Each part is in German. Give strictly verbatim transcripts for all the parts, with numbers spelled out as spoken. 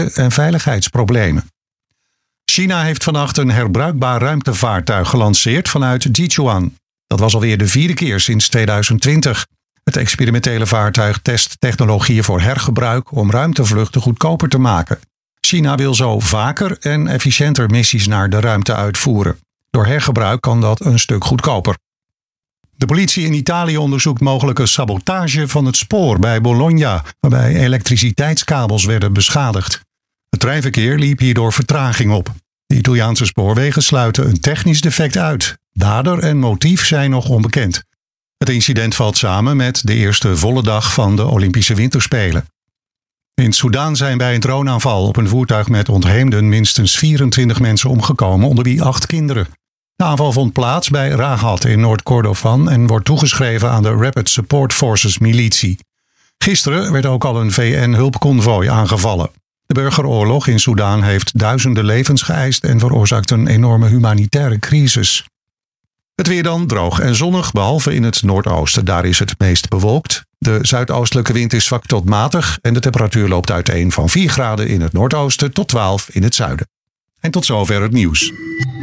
en veiligheidsproblemen. China heeft vannacht een herbruikbaar ruimtevaartuig gelanceerd vanuit Jichuan. Dat was alweer de vierde keer sinds tweeduizend twintig. Het experimentele vaartuig test technologieën voor hergebruik om ruimtevluchten goedkoper te maken. China wil zo vaker en efficiënter missies naar de ruimte uitvoeren. Door hergebruik kan dat een stuk goedkoper. De politie in Italië onderzoekt mogelijke sabotage van het spoor bij Bologna, waarbij elektriciteitskabels werden beschadigd. Het treinverkeer liep hierdoor vertraging op. De Italiaanse spoorwegen sluiten een technisch defect uit. Dader en motief zijn nog onbekend. Het incident valt samen met de eerste volle dag van de Olympische Winterspelen. In Soedan zijn bij een droneaanval op een voertuig met ontheemden minstens vierentwintig mensen omgekomen, onder wie acht kinderen. De aanval vond plaats bij Rahat in Noord-Kordofan en wordt toegeschreven aan de Rapid Support Forces militie. Gisteren werd ook al een V N-hulpconvooi aangevallen. De burgeroorlog in Soedan heeft duizenden levens geëist en veroorzaakt een enorme humanitaire crisis. Het weer dan droog en zonnig, behalve in het noordoosten. Daar is het meest bewolkt. De zuidoostelijke wind is zwak tot matig en de temperatuur loopt uiteen van vier graden in het noordoosten tot twaalf in het zuiden. En tot zover het nieuws.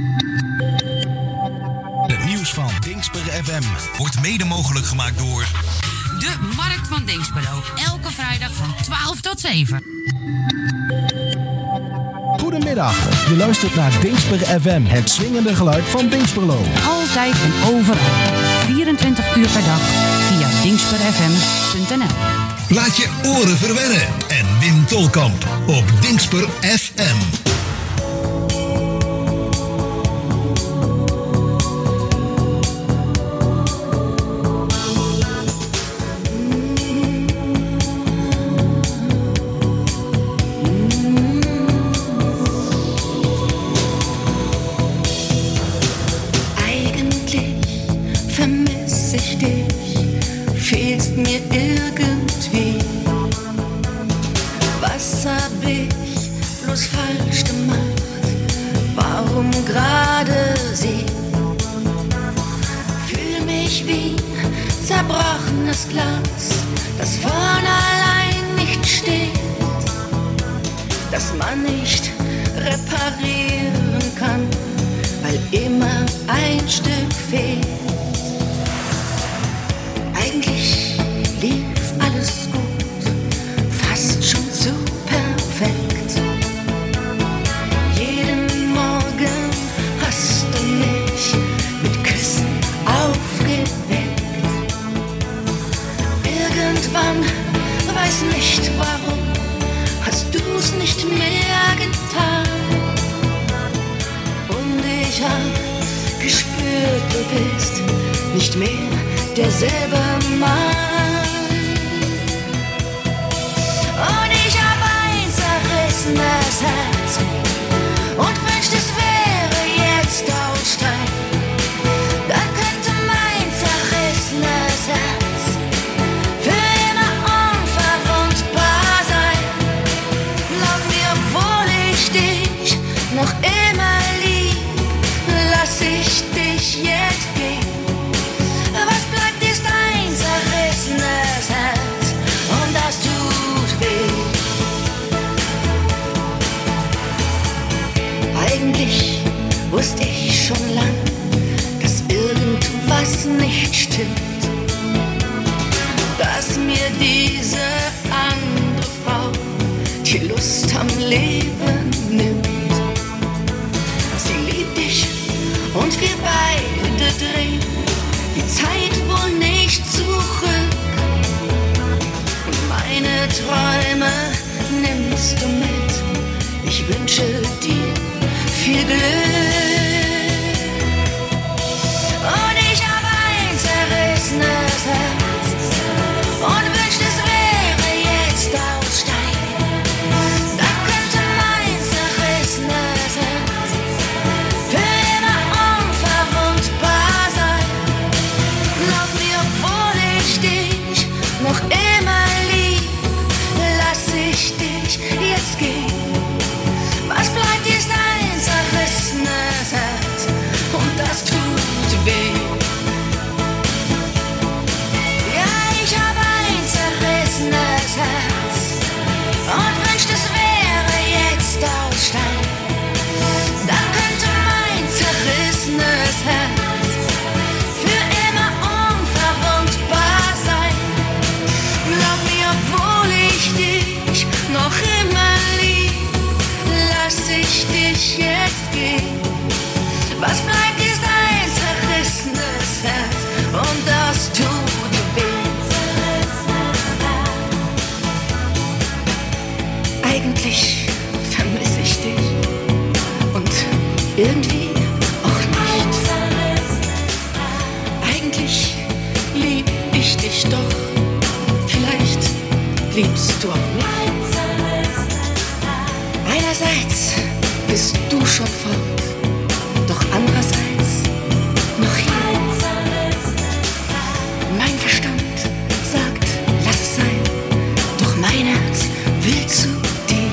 Het nieuws van Dingsper F M wordt mede mogelijk gemaakt door de Markt van Dinxperlo. Elke vrijdag van twaalf tot zeven. Goedemiddag, je luistert naar Dingsper F M, het swingende geluid van Dingsperlo. Altijd en overal, vierentwintig uur per dag, via dingsper f m punt n l. Laat je oren verwennen en win Tolkamp op Dingsper F M. Glas, das von allein nicht steht, das man nicht reparieren kann, weil immer ein Stück fehlt. Eigentlich lief alles gut, fast schon zu perfekt. Jeden Morgen hast du mich mit Küssen aufgeweckt. Irgendwann, weiß nicht warum, hast du's nicht mehr getan. Und ich hab gespürt, du bist nicht mehr derselbe Mann. Und ich hab ein zerrissenes Herz und wünscht, es wäre jetzt aus Stein. Dann könnte mein zerrissenes Herz für immer unverwundbar sein. Glaub mir, obwohl ich dich noch immer lieb, lass ich dich jetzt gehen. Was bleibt, ist ein zerrissenes Herz und das tut weh. Eigentlich wusste ich schon lang, dass irgendwas nicht stimmt, dass mir diese andere Frau die Lust am Leben nimmt. Sie liebt dich und wir beide drehen die Zeit wohl nicht zurück. Und meine Träume nimmst du mit. Ich wünsche dir viel Glück. Und ich hab ein zerrissenes Herz und wünscht, es wäre jetzt aus Stein. Dann könnte mein zerrissenes Herz für immer unverwundbar sein. Glaub mir, obwohl ich dich noch immer lieb, lass ich dich jetzt gehen. Was bleibt dir? ich jetzt geh. Was bleibt, ist ein zerrissenes Herz und das tut weh. Eigentlich vermisse ich dich und irgendwie auch nicht. Eigentlich lieb ich dich doch, vielleicht liebst du auch mich. Einerseits bist du schon fort, doch andererseits noch hier. Mein Verstand sagt, lass es sein, doch mein Herz will zu dir.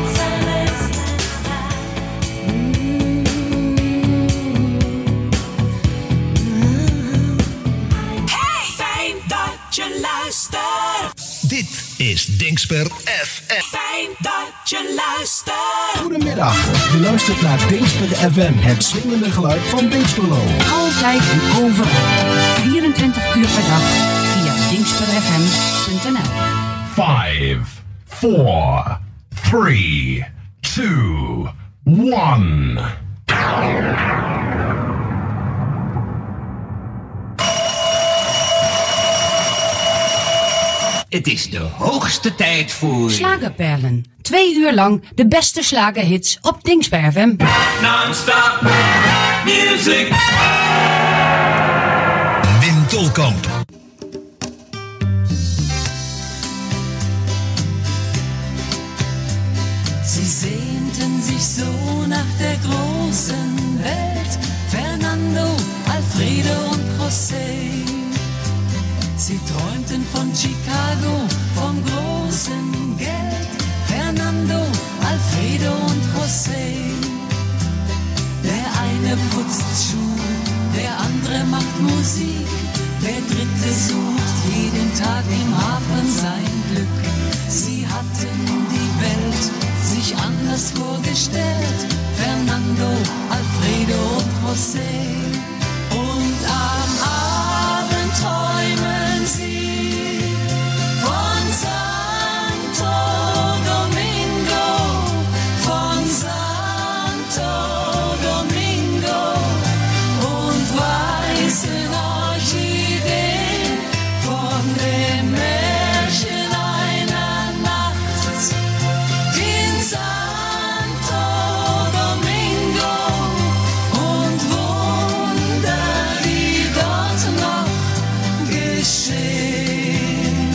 Hey, fijn dat je luistert. Dit is Dingsper F M. Fijn dat je luistert. Goedemiddag, je luistert naar Dingsper F M, het swingende geluid van Dingsperlo. Altijd en overal. vierentwintig uur per dag via dingsper f m punt n l. Five, four, three, two, one. Het is de hoogste tijd voor... Slagerperlen. Twee uur lang de beste slagerhits op Dingsper F M. Non-stop music. Wim Tolkamp. Sie sehnten sich so nach der großen Welt, Fernando, Alfredo und José. Sie träumten von Chicago, vom großen Geld, Fernando, Alfredo und José. Der eine putzt Schuhe, der andere macht Musik, der dritte sucht jeden Tag im Hafen sein Glück. Sie hatten die Welt sich anders vorgestellt, Fernando, Alfredo und José. Und am Abend träumen sie von Santo Domingo, von Santo Domingo und weißen Orchideen von dem Märchen einer Nacht in Santo Domingo und Wunder, die dort noch geschehen.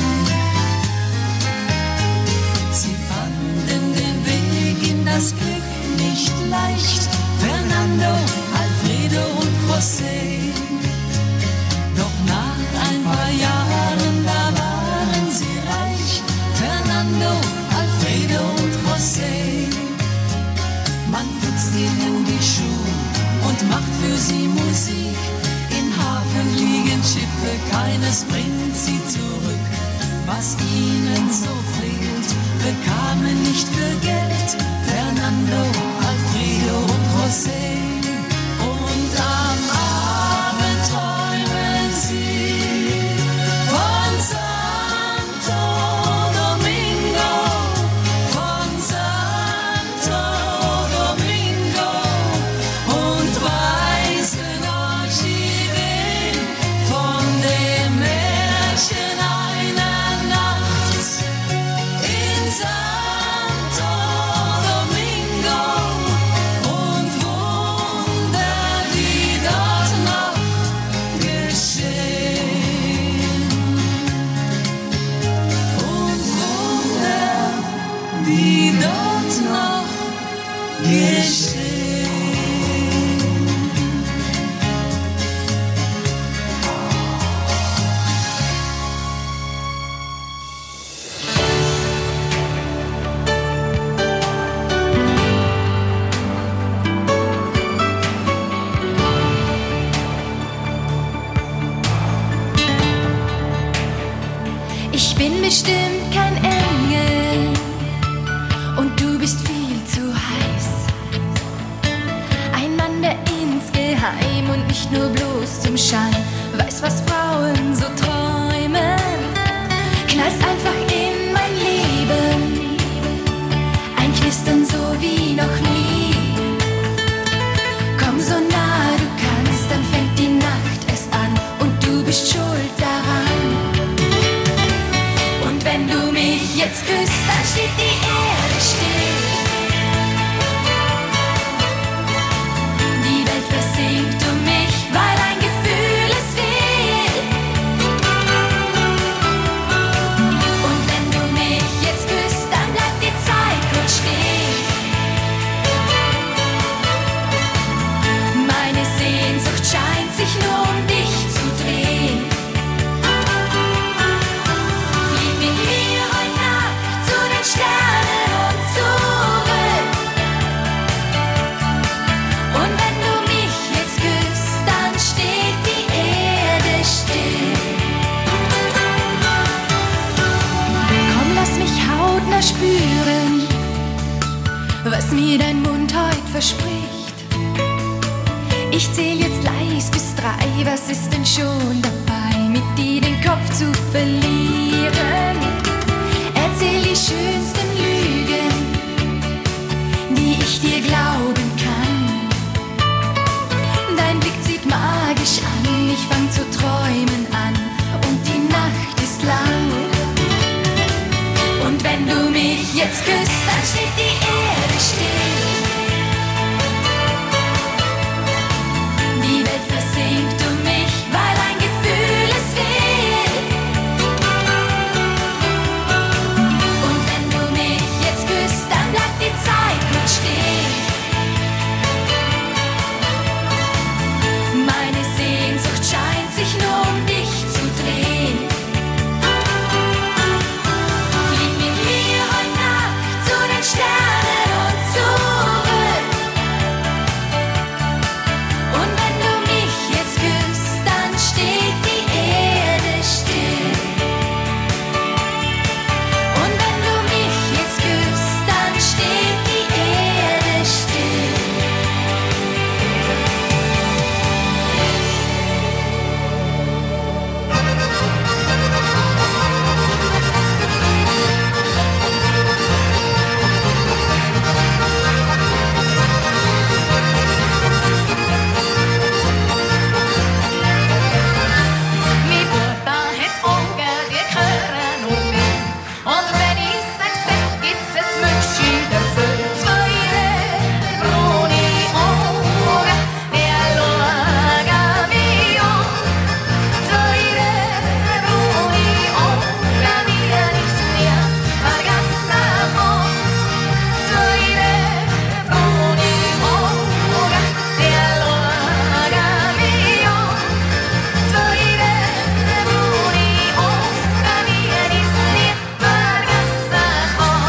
Sie fanden den Weg in das Glück nicht leicht, Fernando, Alfredo und José. Doch nach ein paar Jahren, da waren sie reich, Fernando, Alfredo und José. Man putzt ihnen die Schuhe und macht für sie Musik. Im Hafen liegen Schiffe, keines bringt sie zurück. Was ihnen so fehlt, bekamen nicht für Geld, Fernando, Alfredo und José. Und am Abend träumen sie von Santo Domingo, von Santo Domingo und weißen Orchideen von dem Märchen einer Nacht in Santo Domingo und Wunder, die dort noch geschehen. Und Wunder, die dort noch geschehen. Ich bin bestimmt kein Engel und du bist viel zu heiß. Ein Mann, der insgeheim und nicht nur bloß zum Schein weiß, was Frauen so träumen. Knallst einfach in mein Leben, ein Knistern so wie noch nie. steht die Erde still. Die Welt versinkt um mich, weil ein Gefühl es will. Und wenn du mich jetzt küsst, dann bleibt die Zeit kurz stehen. Meine Sehnsucht scheint sich nur um dich zu drehen. Flieg mit mir heute Nacht zu den Sternen und zurück. Und wenn du mich jetzt küsst, dann steht die Erde still. Komm, lass mich hautnah spüren, was mir dein Mund heut verspricht. Ich zähl jetzt leis bis drei, was ist denn schon dabei, mit dir den Kopf zu verlieren? Erzähl die schönsten Lügen, die ich dir glauben kann. Dein Blick zieht magisch an, ich fang zu träumen an und die Nacht ist lang. Und wenn du mich jetzt küsst, dann steht die Erde still. Die Welt versinkt um mich, weil ein Gefühl es will. Und wenn du mich jetzt küsst, dann bleibt die Zeit kurz stehen. Meine Sehnsucht scheint sich nur um dich zu drehen. Flieg mit mir heute Nacht zu den Sternen und zurück. Und wenn du mich jetzt küsst, dann steht die Erde still. Und wenn du mich jetzt küsst, dann steht die Erde still. Min båda het ånger, det krører nordmenn. Og wenn ich sag, sag, gibt's es München dafür. Zwei bruni Augen, der Lager mio. Zwei bruni Augen, mir nichts mehr vergessen von. Zwei bruni Augen, der Lager mio. Zwei bruni Augen, mir nichts mehr vergessen von.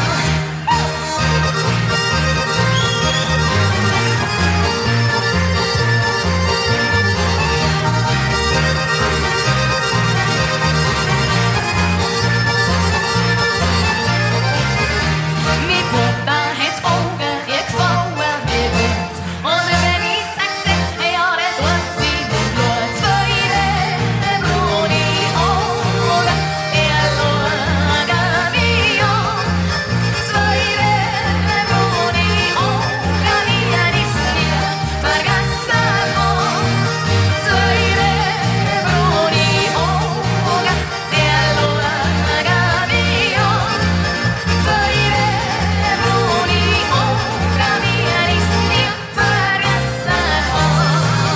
Min båda het ånger, jeg kvaer med godt. Og wenn ich sag, sag, ja, det drømt siden blod. Zwei bruni Augen, der Lager mio. Zwei bruni Augen, mir nichts mehr vergessen von. Zwei bruni Augen, der Lager mio. Zwei bruni Augen, mir nichts mehr vergessen von.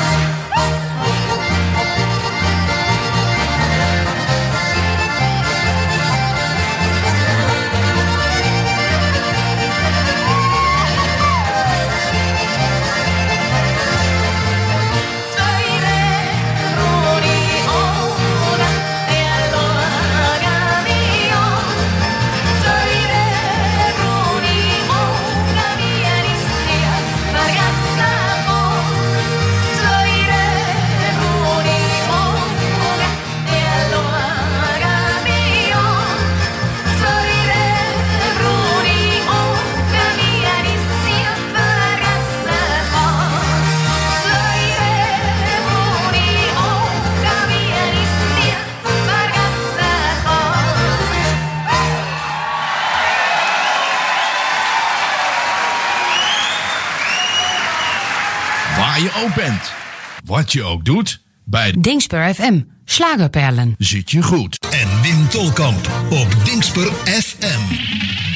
Zwei bruni Augen, der Lager mio. Zwei bruni Augen, mir nichts mehr vergessen von. Zwei bruni Augen, der Lager mio. Zwei bruni Augen, mir nichts mehr vergessen von. Zwei bruni Augen, mir nichts mehr vergessen von. Waar je ook bent, wat je ook doet, bij Dingsper F M. Slagerperlen. zit je goed. En Wim Tolkamp op Dingsper F M.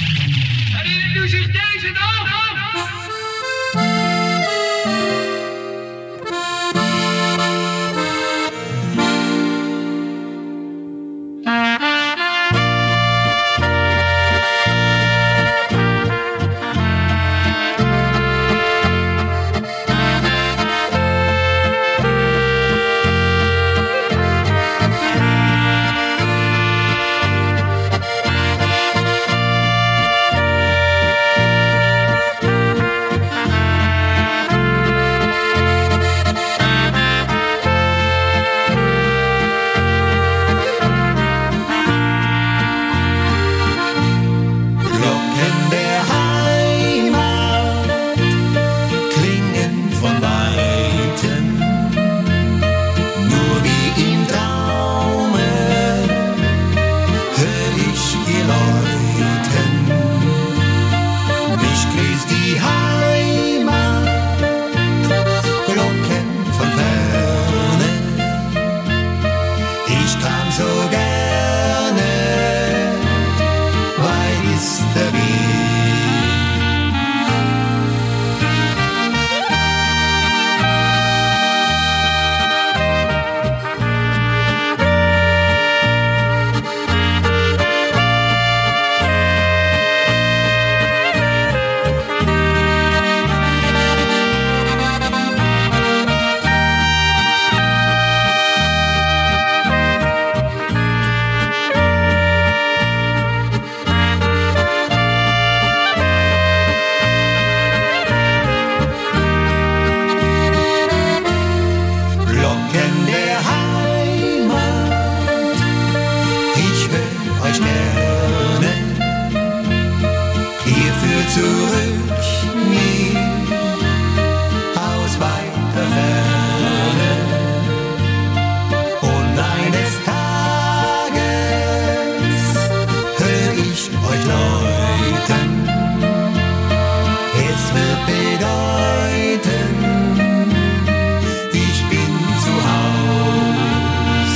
Ich grüß die Heimat, Glocken von ferne. Ich kam so gerne, weit ist der Weg. Zurück mir aus weiter Ferne und eines Tages hör ich euch läuten. Es wird bedeuten, ich bin zu Haus.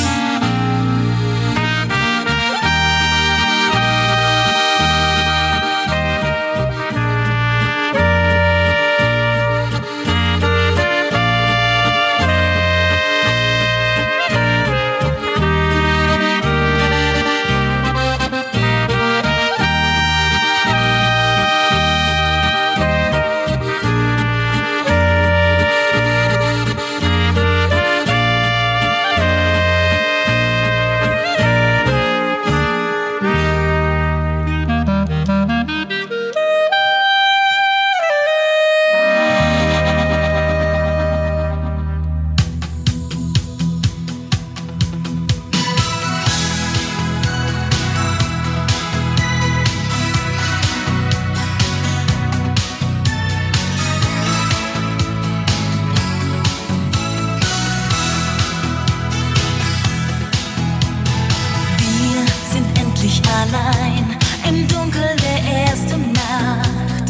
Allein im Dunkel der ersten Nacht.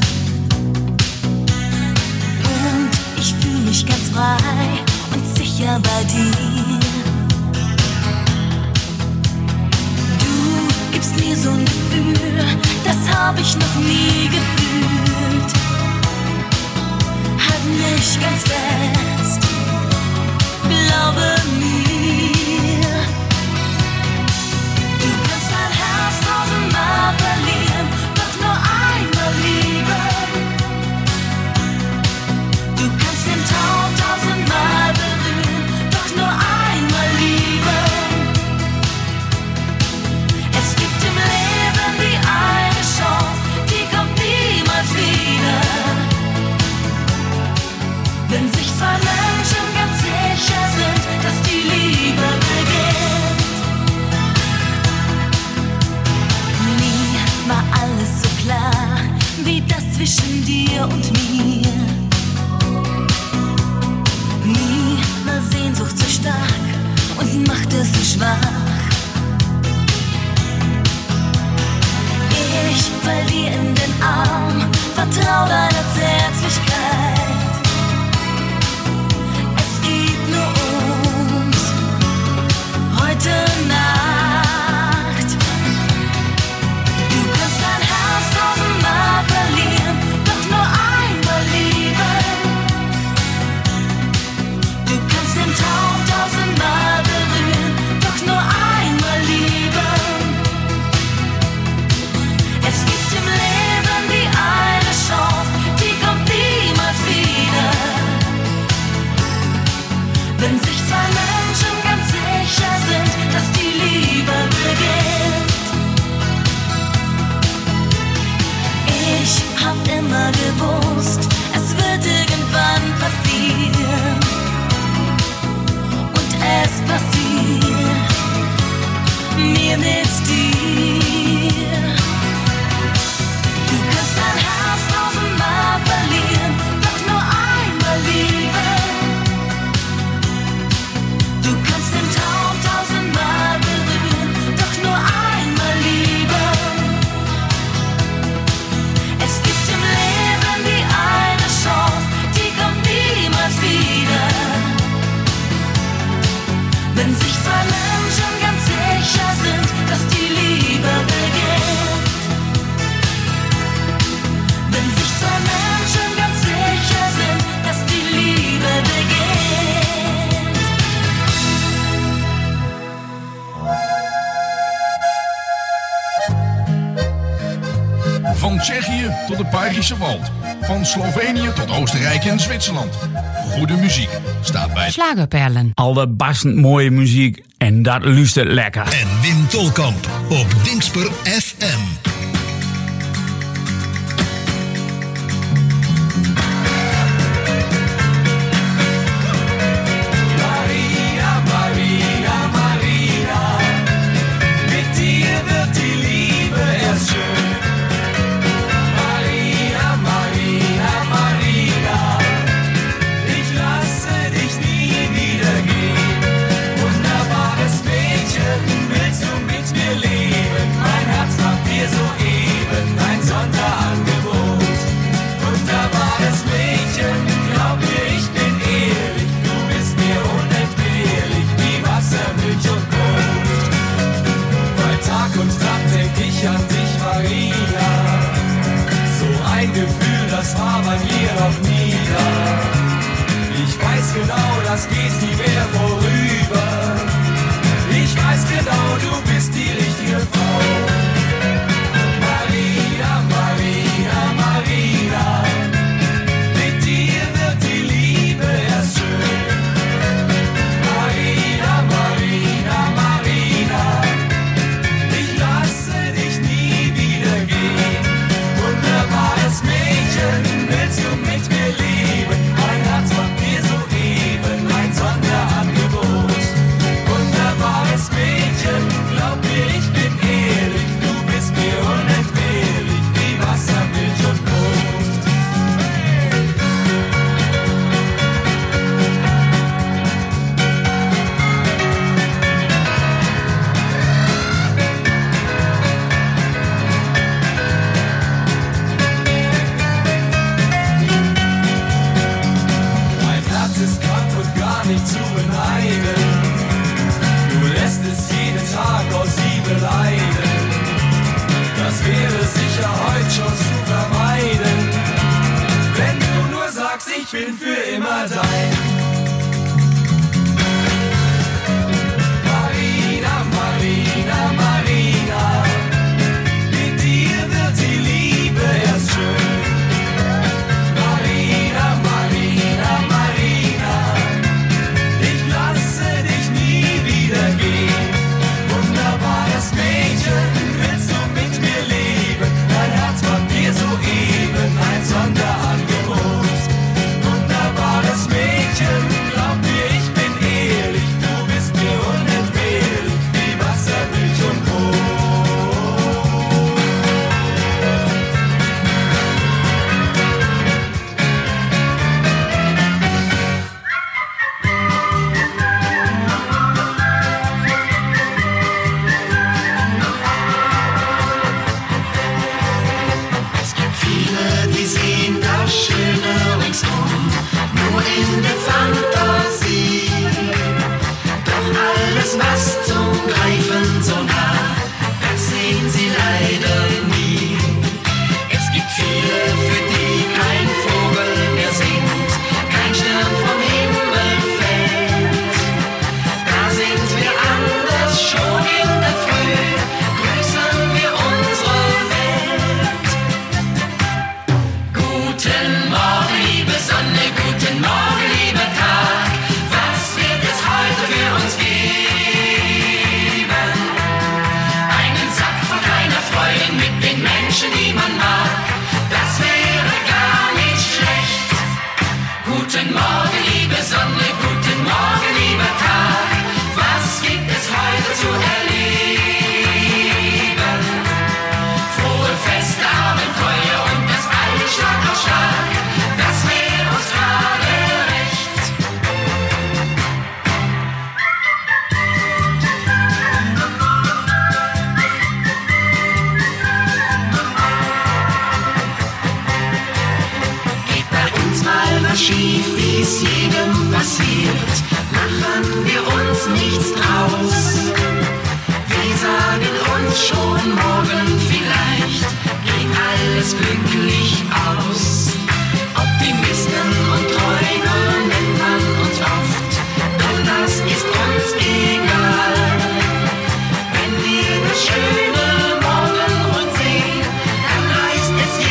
Und ich fühl mich ganz frei und sicher bei dir. Du gibst mir so ein Gefühl, das hab ich noch nie gefühlt. Halt mich ganz fest, glaube mir. Verlieren, doch nur einmal lieben. Du kannst den Traum tausendmal berühren, doch nur einmal lieben. Es gibt im Leben die eine Chance, die kommt niemals wieder. Wenn sich zwei Menschen ganz sicher sind, dass die Liebe beginnt. War alles so klar, wie das zwischen dir und mir. Nie war Sehnsucht so stark und machte so schwach. Ich fall dir in den Arm, vertrau deiner Zärtlichkeit. Es geht nur ums heute Nacht. Verlieren, doch nur einmal lieben. Du kannst den Traum tausendmal berühren, doch nur einmal lieben. Es gibt im Leben die eine Chance, Tsjechië tot het Belgische Wald. Van Slovenië tot Oostenrijk en Zwitserland. Goede muziek staat bij Slagerperlen. Al de bassend mooie muziek en dat luistert lekker. En Wim Tolkamp op Dingsper F M. Das war bei mir noch nie da. Ich weiß genau, das geht nie mehr vorüber. Ich weiß genau, du bist die richtige Frau. Marina, Marina, Marina, mit dir wird die Liebe erst schön. Marina, Marina, Marina, ich lasse dich nie wieder gehen. Wunderbares Mädchen, willst du mit mir leben? Mein Herz macht dir soeben ein Sonderangebot. Wunderbares Mädchen, glaub mir, ich bin ehrlich. Du bist mir unentbehrlich, wie Wasser, Milch und Brot. Nicht zu beneiden, du lässt es jeden Tag aus Liebe leiden. Das wäre sicher heute schon zu vermeiden, wenn du nur sagst, ich bin für immer dein. Marina, Marina, Marina, mit dir wird die Liebe erst schön. Marina, Marina, Marina, wunderbares Mädchen, willst du mit mir leben? Dein Herz macht dir soeben ein Sonderangebot. Wunderbares Mädchen, glaub mir, ich bin ehrlich. Du bist mir unentbehrlich, wie Wasser, Milch und Brot. In der Fantasie, doch alles, was zum Greifen so nah, das sehen sie leider nie. Es gibt viele, für die kein Vogel mehr singt, kein Stern vom Himmel fällt. Da sind wir anders, schon in der Früh grüßen wir unsere Welt. Guten Morgen, liebe Sonne, guten Morgen, lieber Tag, was wird es heute für uns geben? Einen Sack voll kleiner Freuden mit den Menschen, die man mag, das wäre gar nicht schlecht. Guten Morgen, liebe Sonne, guten Morgen, lieber Tag, was gibt es heute zu erleben? Frohe Feste, Abenteuer und das alles Schlag auf Schlag, das wäre uns gerade recht. Geht bei uns mal was schief, wie es jedem passiert, machen wir uns nichts draus. Wir sagen uns schon morgen vielleicht, geht alles glücklich aus. Optimisten und Träumer nennt man uns oft, doch das ist uns egal. Wenn wir das schöne Morgenrot sehen, dann heißt es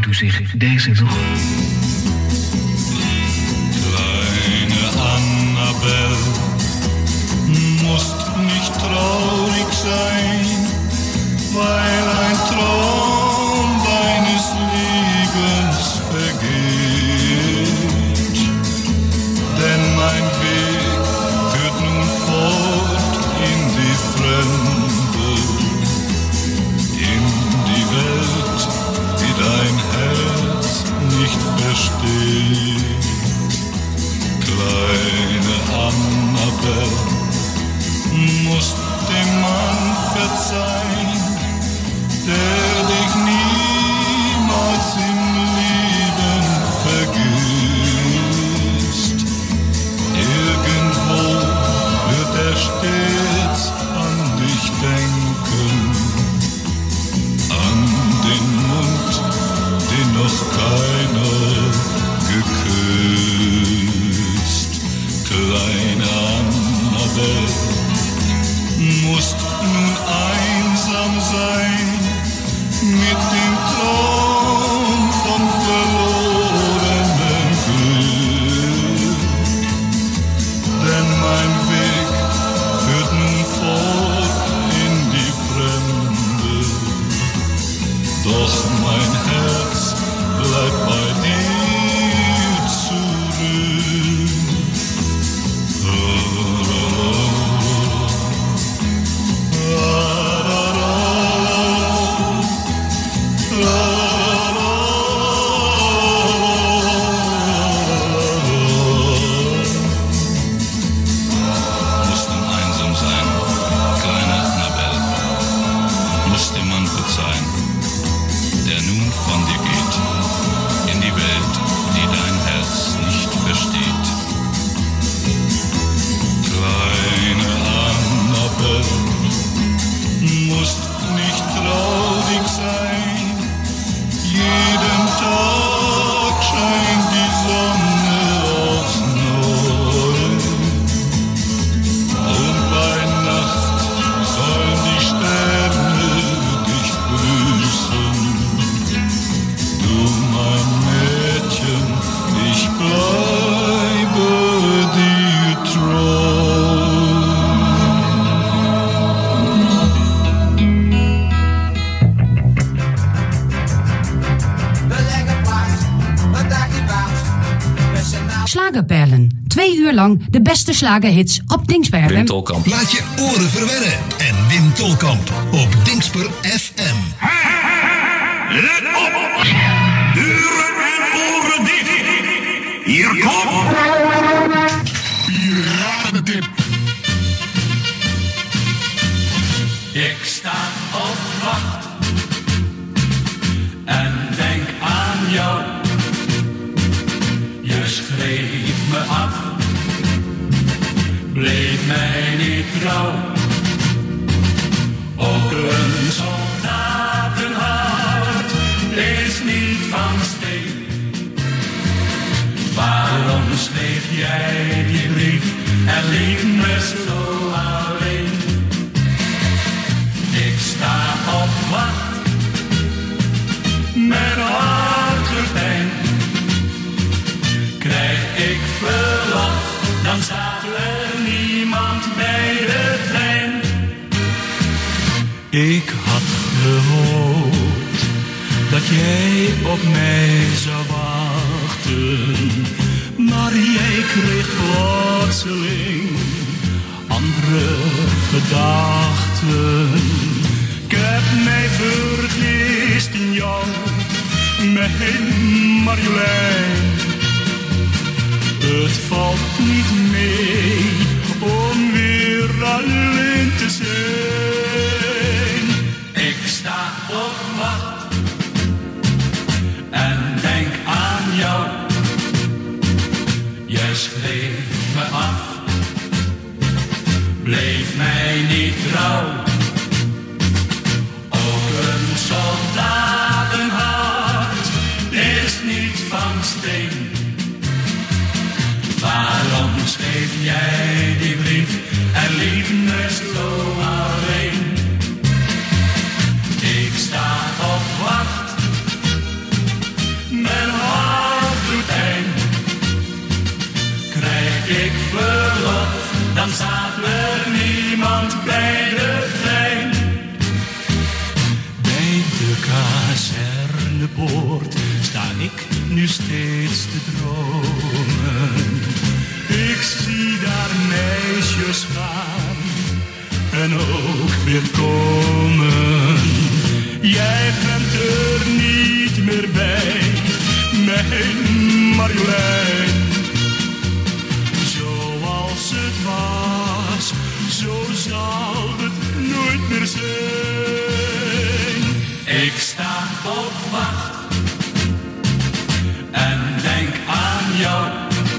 u zich deze nog? Kleine Annabel, musst nicht traurig sein, weil ein Traum deines Lebens vergeht. Denn mein Weg führt nun fort in die Fremde, in die Welt, die dein Herz nicht versteht. Kleine Annabel, musst dem Mann verzeihen, der dich niemals im Leben vergisst. Irgendwo wird er stets an dich denken, an den Mund, den noch keiner geküsst. Kleine Annabel, musst nun einsam sein mit dem Traum vom verlorenen Glück. Denn mein Weg führt nun fort in die Fremde, doch mein Herz bleibt bei dir zurück. Slagerperlen. Twee uur lang de beste slagerhits op Dingsper F M. Wim Tolkamp. Laat je oren verwennen. En Wim Tolkamp op Dingsper F M. Let op! Deuren en oren dicht! Hier komt... Piratentip. Ik sta op wacht en denk aan jou. Je schreef me af, bleef mij niet trouw. Ook een soldatenhart is niet van steen. Waarom schreef jij die brief en liet me zo alleen? Ik sta op wacht met hartepijn. Krijg ik verlof, dan staat er niemand bij de trein. Ik had gehoopt dat jij op mij zou wachten, maar jij kreeg plotseling andere gedachten. Ik heb mij vergist in jou, mijn Marjolein. Het valt niet mee om weer alleen te zijn. Ik sta op wacht en denk aan jou. Je schreef me af, bleef mij niet trouw. Ook een soldatenhart is niet van steen. Waarom schreef jij die brief en liet me zo alleen? Ik sta op wacht verlof, dan staat er niemand bij de trein. Bij de kazernepoort sta ik nu steeds te dromen. Ik zie daar meisjes gaan en ook weer komen. Jij bent er niet meer bij, mijn Marjolein. Zoals het was, zo zal het nooit meer zijn. Ik sta op wacht en denk aan jou.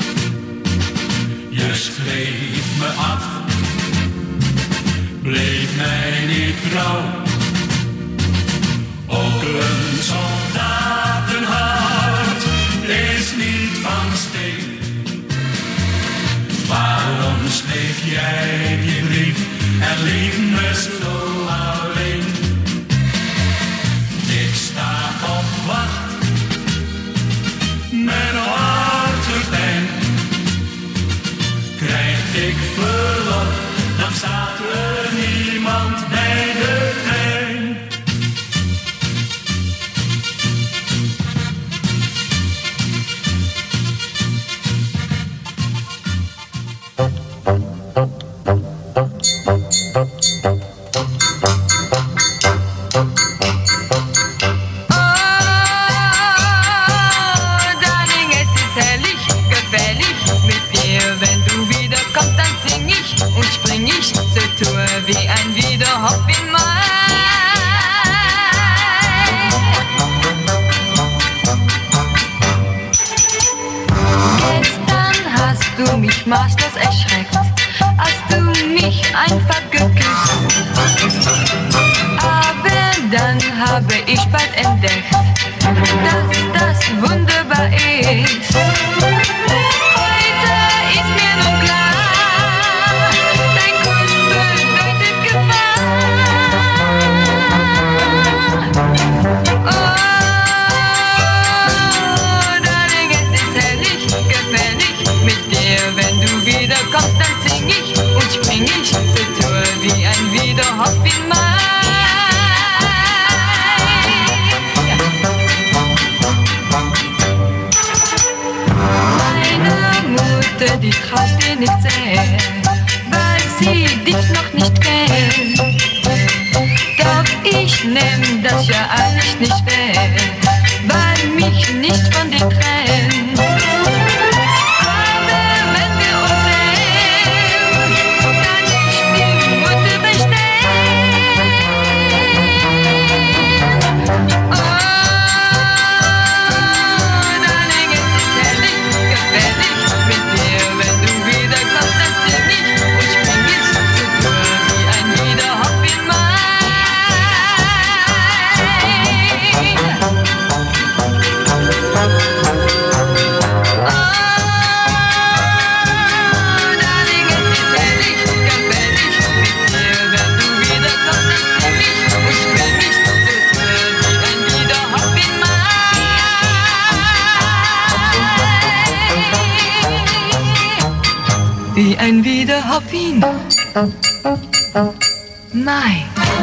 Je schreef me af, bleef mij niet trouw. Ook een soldatenhart is niet van steen. Waarom schreef jij die brief en liet me zo alleen? Ik sta op wacht, mijn hartepijn. Krijg ik verlof, dan staat er niemand bij de trein. Wie ein Wiederhop in Mai. Gestern hast du mich maßlos erschreckt, als du mich einfach geküsst. Aber dann habe ich bald entdeckt, dass das wunderbar ist. Heute ist mir nun klar, kommst, dann sing ich und spring ich zur Tour wie ein Wiederhop in Mai. Meine Mutter, die traut dir nicht sehr, weil sie dich noch nicht kennt. Doch ich nehm das ja alles nicht weg, weil mich nicht von dir trennt. Wie ein Wiederhop in Mai.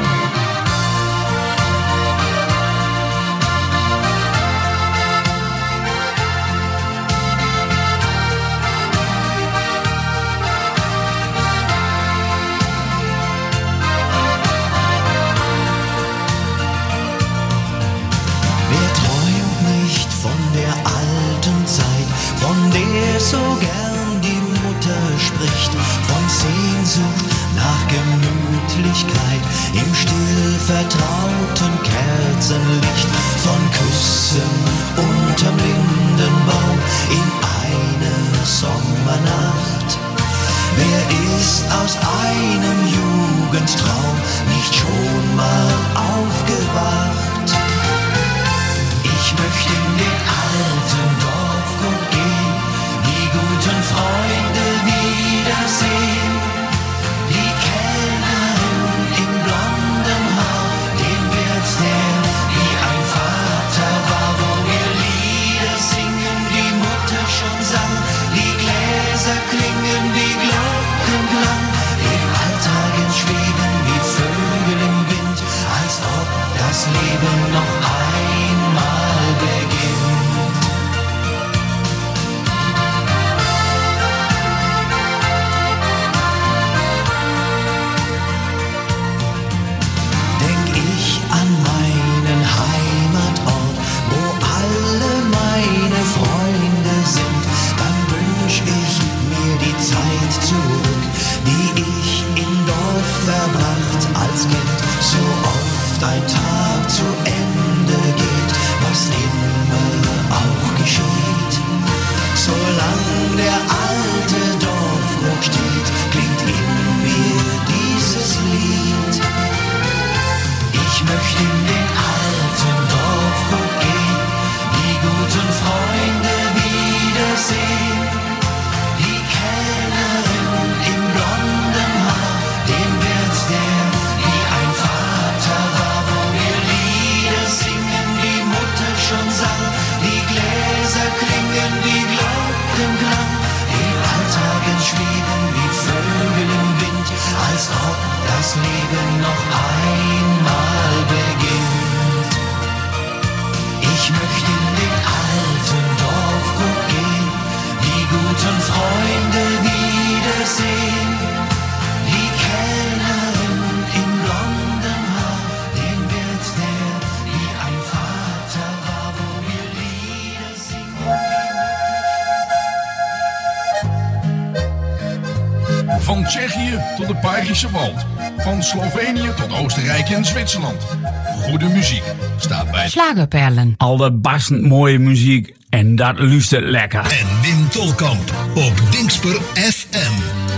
Wer träumt nicht von der alten Zeit, von der so gern die Mutter spricht, von Sehnsucht nach Gemütlichkeit im still vertrauten Kerzenlicht, von Küssen unterm Lindenbaum in einer Sommernacht. Wer ist aus einem Jugendtraum nicht schon mal aufgewacht? Ich möchte in den alten Dorfkrug gehen, die guten Freunde wiedersehen. Die Kellnerin im blonden Haar, den Wirt, der wie ein Vater war, wo wir Lieder singen, die Mutter schon sang, die Gläser klingen wie Glocken. Van Tsjechië tot het Belgische Wald. Van Slovenië tot Oostenrijk en Zwitserland. Goede muziek staat bij Schlagerperlen. Allerbastend mooie muziek en dat luistert lekker. En Wim Tolkamp op Dingsper F M.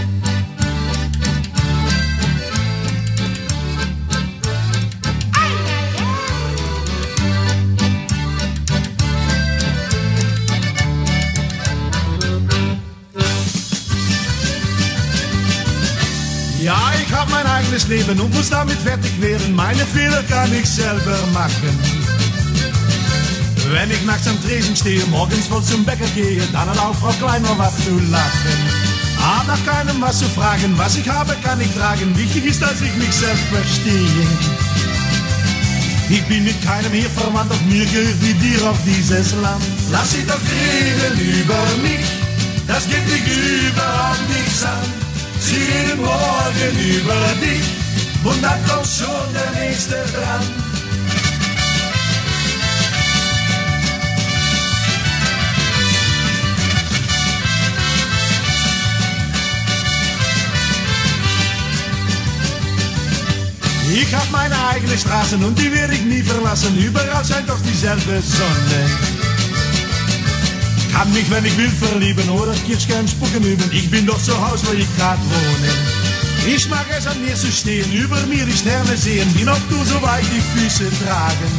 Ja, ich hab mein eigenes Leben und muss damit fertig werden. Meine Fehler kann ich selber machen. Wenn ich nachts am Tresen stehe, morgens wohl zum Bäcker gehe, dann hat auch Frau Kleiner was zu lachen. Hab nach keinem was zu fragen, was ich habe, kann ich tragen. Wichtig ist, dass ich mich selbst verstehe. Ich bin mit keinem hier verwandt, doch mir gehört wie dir auf dieses Land. Lass sie doch reden über mich, das geht mich überhaupt nichts an. Sie reden morgen über dich und dann kommt schon der nächste dran. Ich hab meine eigene Straßen und die werde ich nie verlassen. Überall scheint doch dieselbe Sonne. Kann mich, wenn ich will, verlieben oder Kirschkern spucken üben. Ich bin doch zu Haus, wo ich grad wohne. Ich mag es an mir zu stehen, über mir die Sterne sehen, wie noch du so weit die Füße tragen.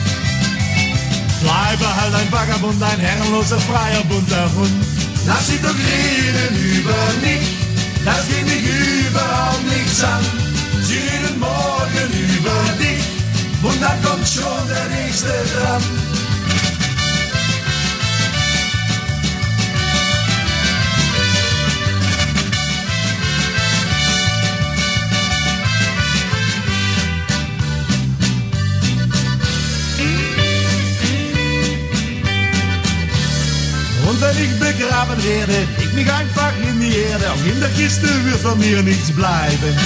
Bleibe halt ein Vagabund, ein herrenloser, freier, bunter Hund. Lass sie doch reden über mich, das geht mich überhaupt nichts an. Sie reden morgen über dich und dann kommt schon der nächste dran. Und wenn ich begraben werde, leg mich einfach in die Erde. Auch in der Kiste wird von mir nichts bleiben.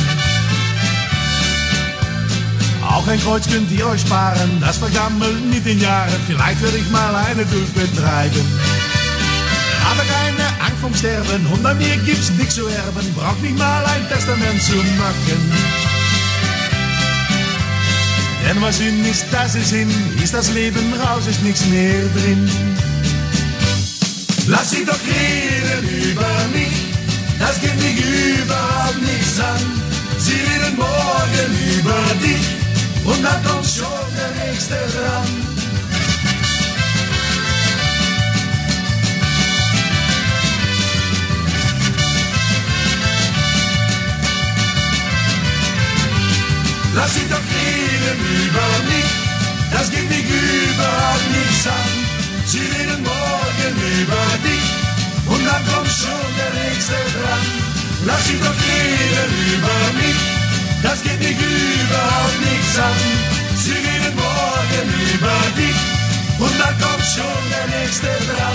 Auch ein Kreuz könnt ihr euch sparen, das vergammelt mit den Jahren. Vielleicht werde ich mal eine durchbetreiben. Aber keine Angst vom Sterben und an mir gibt's nichts zu erben. Brauch nicht mal ein Testament zu machen. Denn was in ist, das ist in, ist das Leben raus, ist nichts mehr drin. Lass sie doch reden über mich, das geht mich überhaupt nichts an. Sie reden morgen über dich und dann kommt schon der nächste dran. Lass sie doch reden über mich, das geht mich überhaupt nichts an. Sie reden morgen über dich und dann kommt schon der nächste dran. Lass sie doch reden über mich, das geht mich überhaupt nichts an. Sie reden morgen über dich und dann kommt schon der nächste dran.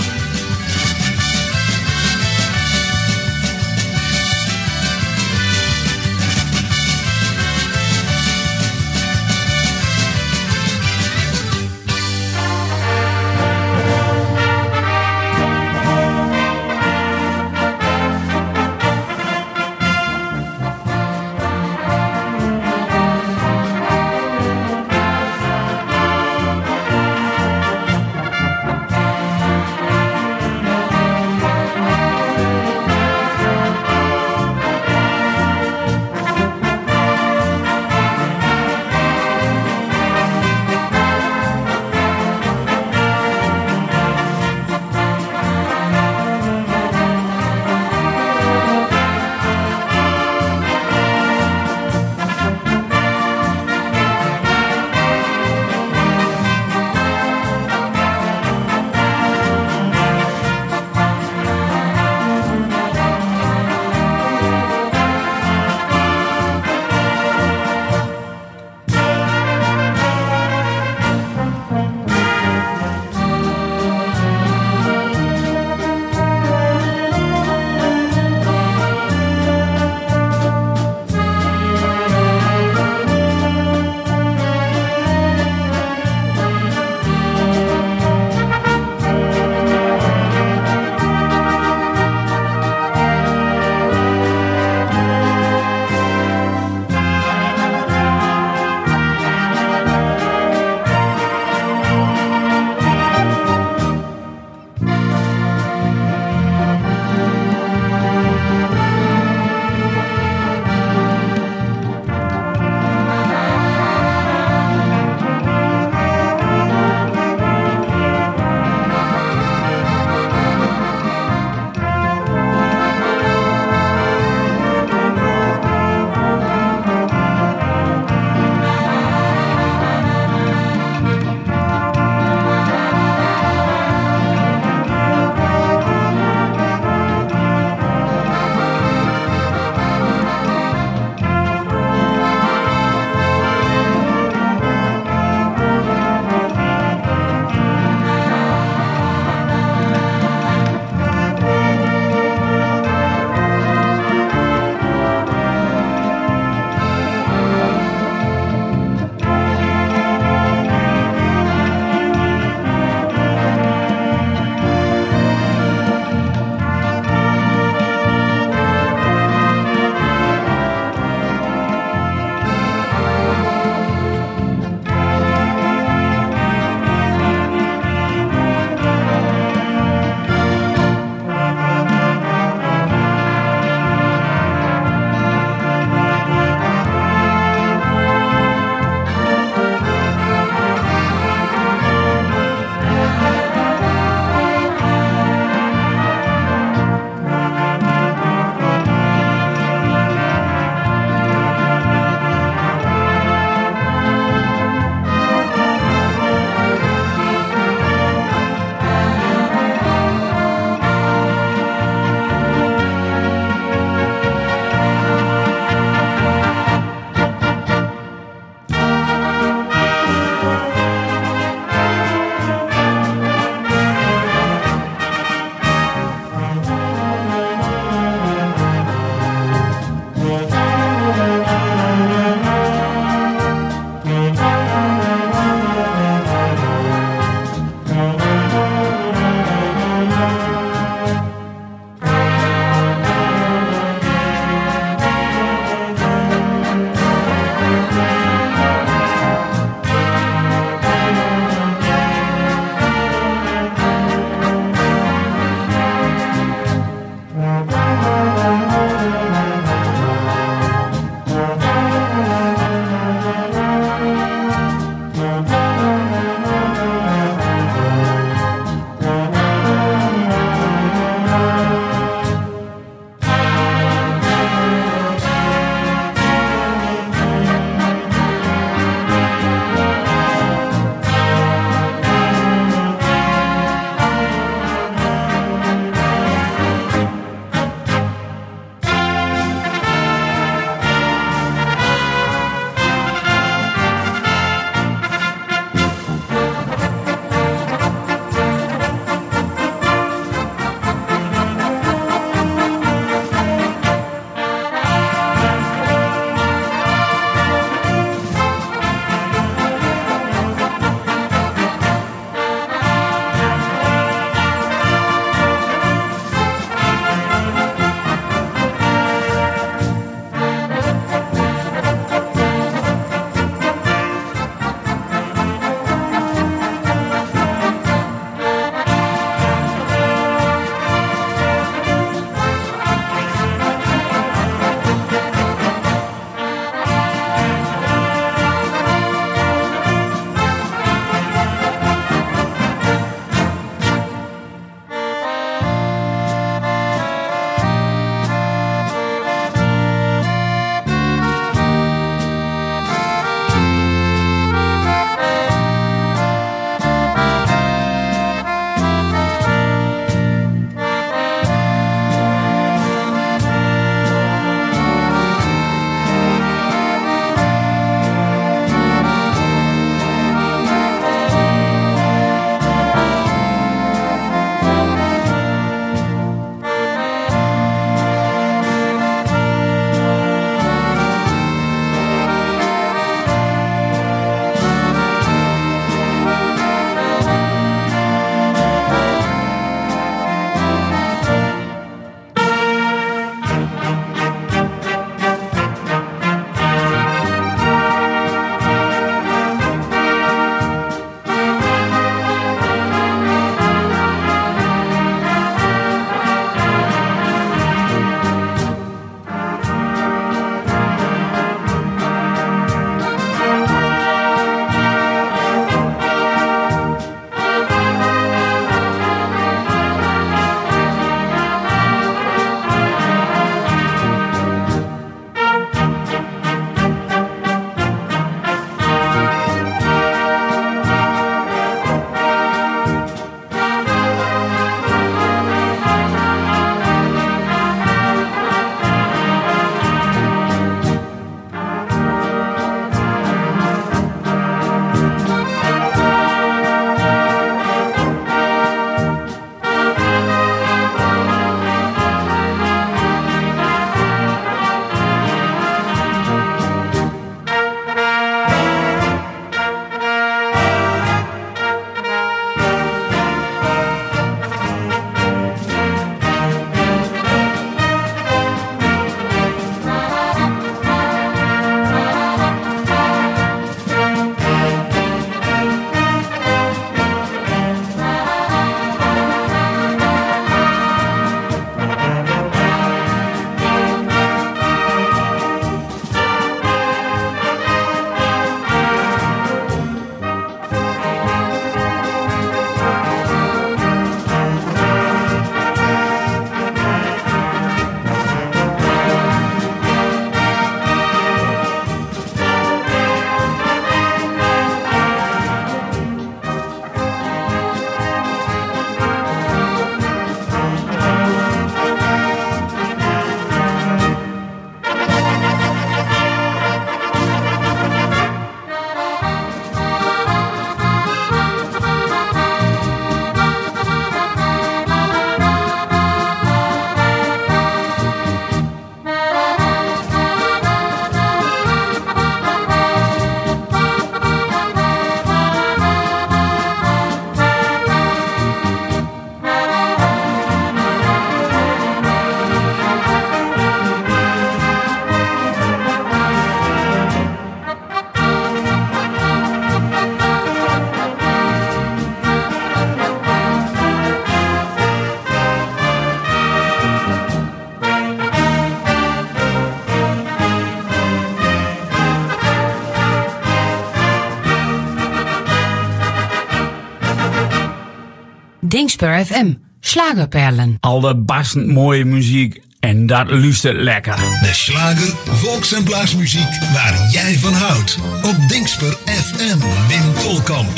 Dingsper F M, Schlagerperlen. Al de bassend mooie muziek en dat luistert lekker. De slager, volks- en blaasmuziek waar jij van houdt. Op Dingsper F M, Wim Tolkamp.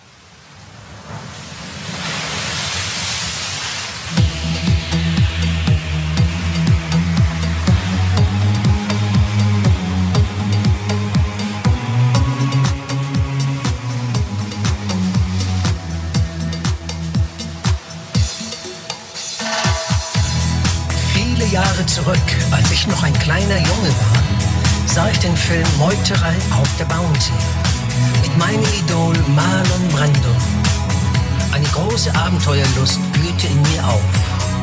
Jahre zurück, als ich noch ein kleiner Junge war, sah ich den Film Meuterei auf der Bounty mit meinem Idol Marlon Brando. Eine große Abenteuerlust blühte in mir auf.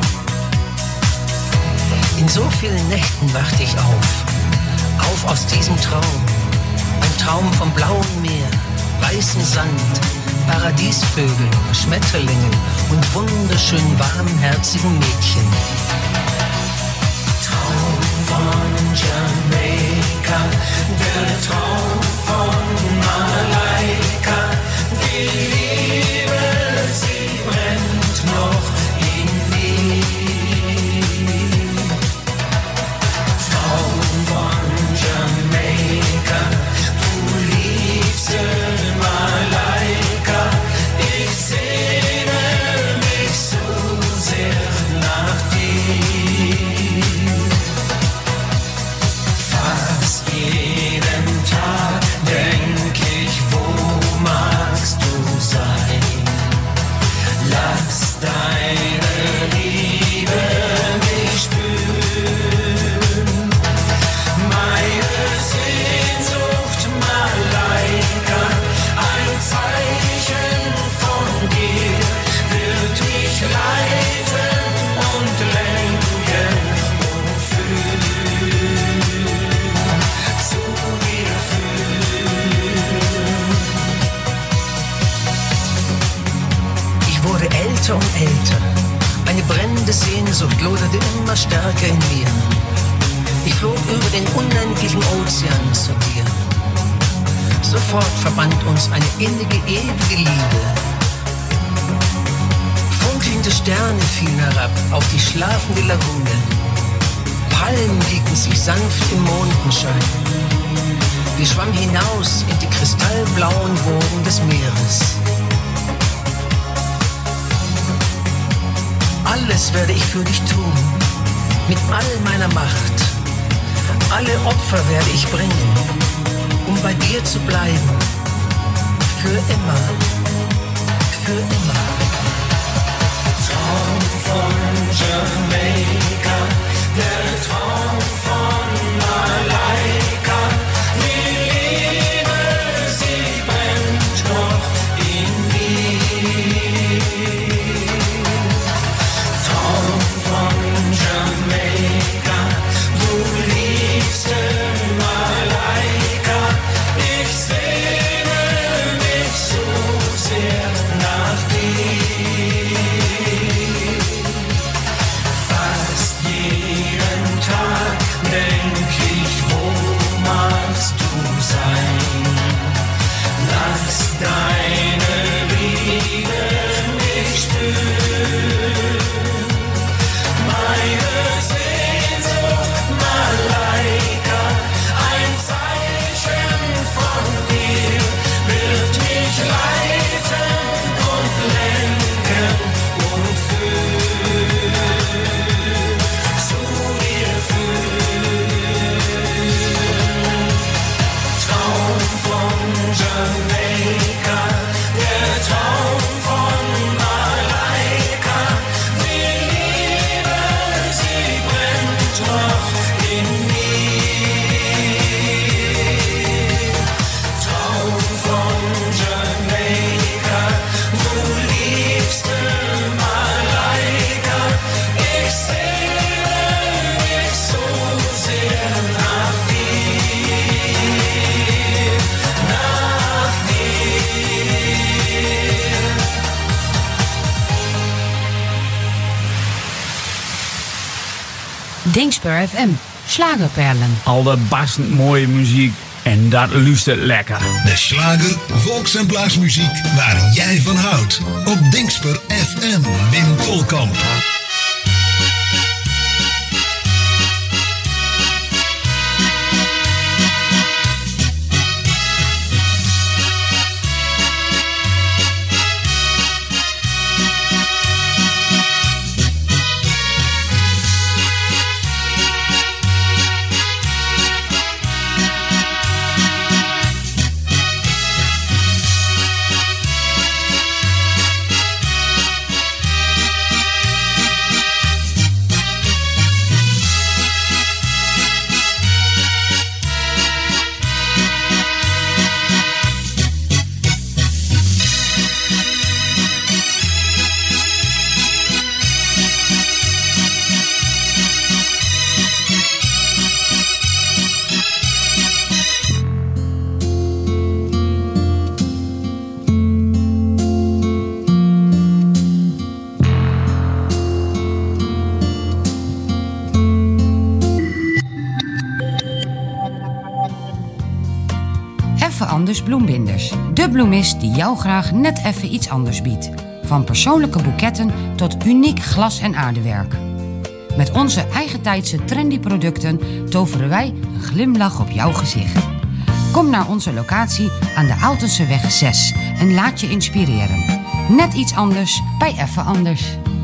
In so vielen Nächten wachte ich auf, auf aus diesem Traum. Ein Traum vom blauen Meer, weißem Sand, Paradiesvögeln, Schmetterlingen und wunderschön warmherzigen Mädchen. Von Jamaika, der Traum von Malaika, die Liebe, sie brennt noch in mir. Traum von Jamaika, du liebste Malaika, ich sehne mich so sehr nach dir. Jeden Tag denk ich, wo magst du sein? Lass deine Liebe mich spüren. Meine Sehnsucht, Malaika, ein Zeichen von dir wird mich leiten und lenken und führen. Ich wurde älter und älter. Eine brennende Sehnsucht loderte immer stärker in mir. Ich flog über den unendlichen Ozean zu dir. Sofort verband uns eine innige, ewige Liebe. Funkelnde Sterne fielen herab auf die schlafende Lagune. Palmen wiegten sich sanft im Mondenschein. Wir schwammen hinaus in die kristallblauen Wogen des Meeres. Alles werde ich für dich tun, mit all meiner Macht. Alle Opfer werde ich bringen, um bei dir zu bleiben. Für immer, für immer. Traum von Jamaika, der Traum von Malaika, die Liebe, sie brennt noch in mir. Traum von Jamaika, du liebste Malaika, ich sehne mich so sehr nach dir. Fast jeden Tag denk ich, wo magst du sein? Lass deine Liebe mich spüren. Meine Sehnsucht, Malaika, ein Zeichen von dir wird mich leiten und lenken und führen, zu dir führen. Traum von Jamaika, der Traum von Malaika, die Liebe, sie brennt noch in mir. Traum von Jamaika, du liebste Malaika, ich sehne mich so sehr nach dir, nach dir. Dingsper F M, Schlagerperlen. Al de bassend mooie muziek En dat luistert lekker. De slager, volks- en blaasmuziek waar jij van houdt. Op Dingsper F M, Wim Tolkamp. Even Anders Bloembinders. De bloemist die jou graag net even iets anders biedt. Van persoonlijke boeketten tot uniek glas- en aardewerk. Met onze eigentijdse trendy producten toveren wij een glimlach op jouw gezicht. Kom naar onze locatie aan de Aaltenseweg zes en laat je inspireren. Net iets anders bij Even Anders.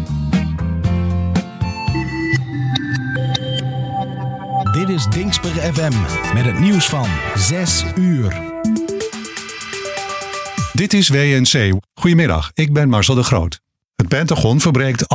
Dit is Dingsper F M met het nieuws van zes uur. Dit is W N C. Goedemiddag, ik ben Marcel de Groot. Het Pentagon verbreekt